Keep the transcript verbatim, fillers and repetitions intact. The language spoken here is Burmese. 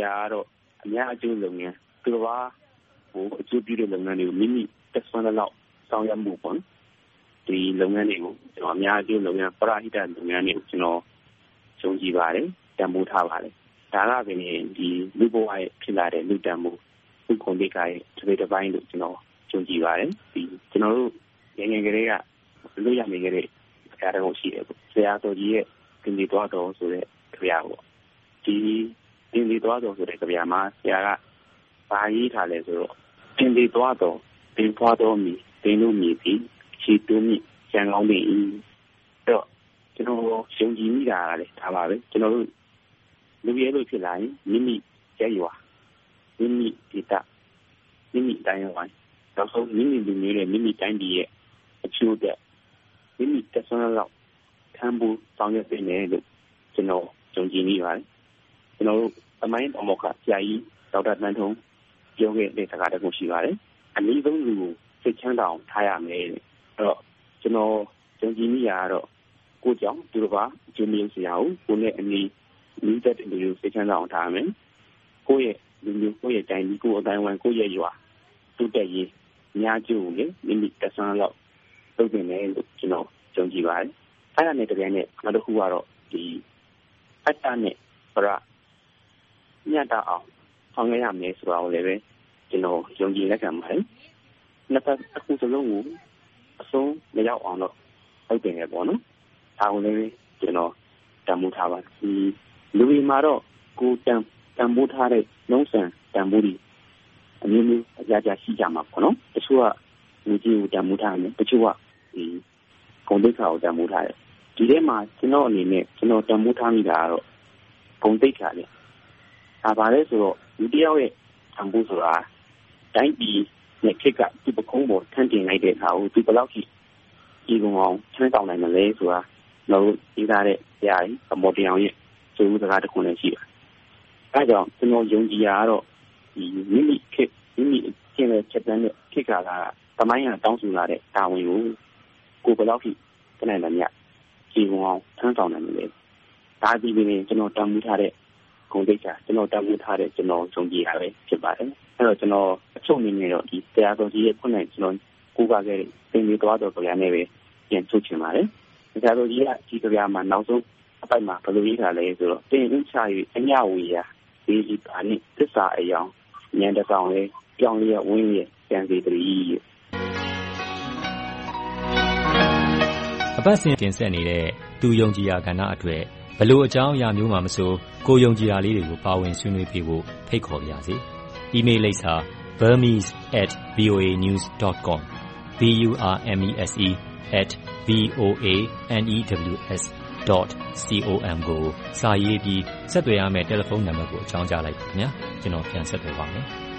ကတော့အများအကျိုးလုပ်ငန်းသူတော်ဘာဟိုအကျိုးပြုတဲ့လုပ်ငန်းတွေကိုမိမိတက်ဆွမ်းတဲ့လောက်ဆောင်ရွက်မှုပေါ့ဒီလုပ်ငန်းတွေကိုကျွန်တော်အများအကျိုးလုပ်ငန်းပရဟိတလုပ်ငန်းတွေကိုကျွန်တော်ယုံကြည်ပါတယ်တန်ဖိုးထားပါတယ်ဒါကပင်ဒီလူဘဝရဲ့ဖြစ်လာတဲ့လူတန်ဖိုးလူကုန်တိတ်ကရဲ့တစ်ပေတစ်ပိုင်းလို့ကျွန်တော်ယုံကြည်ပါတယ်ဒီကျွန်တော်တို့ငယ်ငယ်ကလေးကလူရနေကြတဲ့အားလုံးရှိတယ်ပေါ့ဆရာတော်ကြီးရဲ့တင်ဒီတော်တော်ဆိုတဲ့ကြပြပေါ့ဒီတင်ဒီတော်တော်ဆိုတဲ့ကြပြမှာဆရာကဘာရေးထားလဲဆိုတော့တင်ဒီတော်တော်တင်ဖွားတော်မီတင်လို့မြည်ပြီးချီတူးမြကျန်ကောင်းနေ၏တော့ကျွန်တော်ယုံကြည်မိတာကလည်းဒါပါပဲကျွန်တော်တို့လူရဲလို့ဖြစ်လာရင်မိမိကျဲရွာမိမိဒေတာမိမိတိုင်းဝိုင်းတော့ဆုံးမိမိလူမျိုးနဲ့မိမိတိုင်းပြည်ရဲ့အကျိုးတဲ့မိမိတက်ဆွမ်းလောက်ခံဖို့ဆောင်ရွက်နေတယ်လို့ကျွန်တော်ယုံကြည်မိပါတယ်ကျွန်တော်တို့အမိုင်းအမောကဆရာကြီးဒေါက်တာတန်းထုံးပြောခဲ့တဲ့စကားတစ်ခုရှိပါတယ်အနည်းဆုံးလူကိုစိတ်ချမ်းသာအောင်ထားရမယ်တဲ့အဲ့တော့ကျွန်တော်ယုံကြည်မိတာကတော့ကိုကြောင့်သူတို့ကအကျိုးမျိုးစရာကိုကိုနဲ့အနည်းလူသက်တဲ့လူကိုစိတ်ချမ်းသာအောင်ထားရမယ်ကိုရဲ့လူမျိုးကိုရဲ့တိုင်းဒီကိုအတိုင်းဝိုင်းကိုရဲ့ရွာတူတက်ရေးအများကျိုးကိုလေမိမိတက်ဆွမ်းလောက်လုပ်နေတယ်လို့ကျွန်တော်ယုံကြည်ပါတယ်အဲ့ဒါနဲ့တကယ်နဲ့နောက်တစ်ခုကတော့ဒီအတ္တနဲ့ပရညတ်တာအောင်ဆောင်ရရမယ်ဆိုတာကိုလည်းပဲကျွန်တော်ယုံကြည်လက်ခံပါတယ်နှစ်ဖက်အခုစလုံးကိုအဆုံးမရောက်အောင်တော့ဟုတ်တယ်ပေါ့နော်ဒါကိုလည်းကျွန်တော်တန်ဖိုးထားပါတယ်ဒီလူတွေမှာတော့ကိုတန်တန်ဖိုးထားတဲ့နှုံးဆန်တန်ဖိုးတွေအမျိုးမျိုးအကြကြရှိကြမှာပေါ့နော်တချို့ကလူကြီးကိုတန်ဖိုးထားတယ်တချို့ကဒီဂုဏ်သိက္ခာကိုတန်ဖိုးထားတယ်ဒီထဲမှာကျွန်တော်အနေနဲ့ကျွန်တော်တန်ဖိုးထားမိတာကတော့ဂုဏ်သိက္ခာလေဒါပါလဲဆိုတော့ဒီတယောက်ရဲ့တန်ဖိုးဆိုတာတိုင်းပြည်နဲ့ခက်ကဒီပကုံးပေါ်ထမ်းတင်လိုက်တဲ့အခါကိုဒီဘယ်လောက်ကြီးဒီကောင်အောင်ချမ်းတောင်းနိုင်မလဲဆိုတာတော့ဒီသားတဲ့ဆရာကြီးအမော်တရားရဲ့စိုးစကားတစ်ခုလည်းရှိတယ်အဲကြောင့်ကျွန်တော်ယုံကြည်ရတော့ဒီမိမိခက်မိမိကျင့်တဲ့ချက်တန်းနဲ့ခက်ကလာတမိုင်းကတောင်းဆိုလာတဲ့တာဝန်ကိုကိုဘယ်လောက်ကြီးခဏလည်းမြတ်ဒီကောင်အောင်ထမ်းတောင်းနိုင်မလဲဒါဒီပင်ကျွန်တော်တန်ဖိုးထားတဲ့ဂုဏ်သိက္ခာကျွန်တော်တန်ဖိုးထားတဲ့ကျွန်တော်ယုံကြည်ရပဲဖြစ်ပါတယ်အဲ့တော့ကျွန်တော်အချုပ်အနေနဲ့တော့ဒီတရားတော်ကြီးရဲ့ခုနကကျွန်တော်ကိုးကားခဲ့တဲ့သင်္ကေတတော်တော်ကြနဲ့ပဲပြန်ထုတ်ချင်ပါတယ်တရားတော်ကြီးကဒီကြမှာနောက်ဆုံးအပိုက်မှာဘယ်လိုရေးထားလဲဆိုတော့တင်ဥချ၍အညဝေရာဒီဒီပါနိသစ္စာအယောင်ဉာဏ်တကောင်လေးကြောင်းလေးဝင်းရဲ့ကျန်စီတည်းအပတ်စဉ်တင်ဆက်နေတဲ့သူယုံကြည်ရာကဏ္ဍအတွက်ဘလို့အကြောင်းအရာမျိုးမှမဆိုကိုယုံကြည်ရာလေးတွေကိုပါဝင်ဆွေးနွေးပေးဖို့ဖိတ်ခေါ်ပါရစေ။ email လိပ်စာ burmese at voa news dot com b u r m e s e at v o a news dot com ကိုစာရေးပြီးဆက်သွယ်ရမယ့်တယ်လီဖုန်းနံပါတ်ကိုအကြောင်းကြားလိုက်ပါခင်ဗျာကျွန်တော်ပြန်ဆက်သွယ်ပါမယ်